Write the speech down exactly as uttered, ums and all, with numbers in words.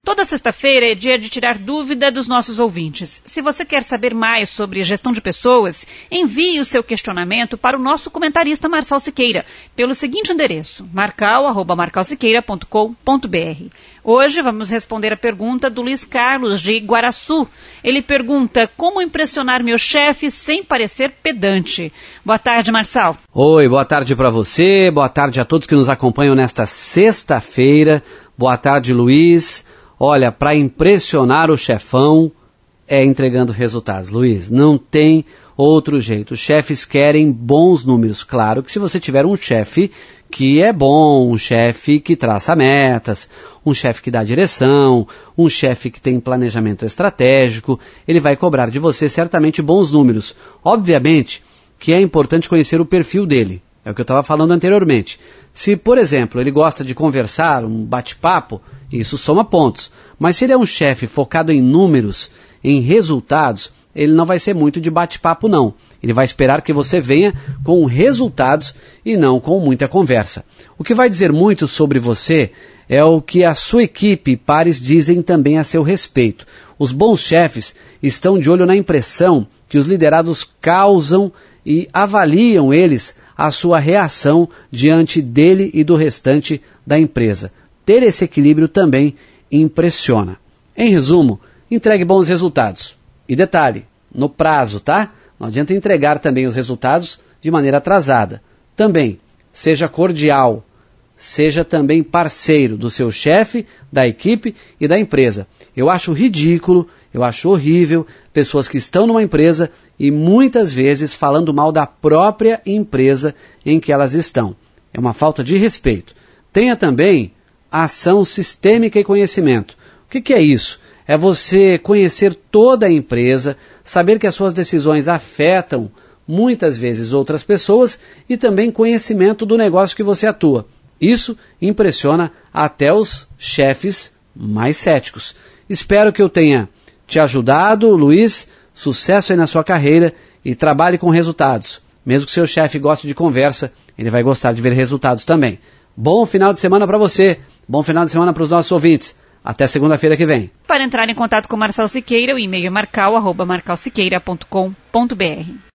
Toda sexta-feira é dia de tirar dúvida dos nossos ouvintes. Se você quer saber mais sobre gestão de pessoas, envie o seu questionamento para o nosso comentarista Marçal Siqueira, pelo seguinte endereço, marcal arroba marcal siqueira ponto com ponto br. Hoje vamos responder a pergunta do Luiz Carlos, de Iguaraçu. Ele pergunta, como impressionar meu chefe sem parecer pedante? Boa tarde, Marçal. Oi, boa tarde para você, boa tarde a todos que nos acompanham nesta sexta-feira. Boa tarde, Luiz. Olha, para impressionar o chefão é entregando resultados. Luiz, não tem outro jeito. Os chefes querem bons números. Claro que se você tiver um chefe que é bom, um chefe que traça metas, um chefe que dá direção, um chefe que tem planejamento estratégico, ele vai cobrar de você certamente bons números. Obviamente que é importante conhecer o perfil dele. É o que eu estava falando anteriormente. Se, por exemplo, ele gosta de conversar, um bate-papo, isso soma pontos. Mas se ele é um chefe focado em números, em resultados, ele não vai ser muito de bate-papo não. Ele vai esperar que você venha com resultados e não com muita conversa. O que vai dizer muito sobre você é o que a sua equipe e pares dizem também a seu respeito. Os bons chefes estão de olho na impressão que os liderados causam e avaliam eles a sua reação diante dele e do restante da empresa. Ter esse equilíbrio também impressiona. Em resumo, entregue bons resultados. E detalhe, no prazo, tá? Não adianta entregar também os resultados de maneira atrasada. Também, seja cordial, seja também parceiro do seu chefe, da equipe e da empresa. Eu acho ridículo, eu acho horrível pessoas que estão numa empresa e muitas vezes falando mal da própria empresa em que elas estão. É uma falta de respeito. Tenha também ação sistêmica e conhecimento. O que, que é isso? É você conhecer toda a empresa, saber que as suas decisões afetam muitas vezes outras pessoas e também conhecimento do negócio que você atua. Isso impressiona até os chefes mais céticos. Espero que eu tenha te ajudado, Luiz. Sucesso aí na sua carreira e trabalhe com resultados. Mesmo que seu chefe goste de conversa, ele vai gostar de ver resultados também. Bom final de semana para você. Bom final de semana para os nossos ouvintes. Até segunda-feira que vem. Para entrar em contato com Marçal Siqueira, o e-mail é marcal arroba marcal siqueira ponto com ponto br.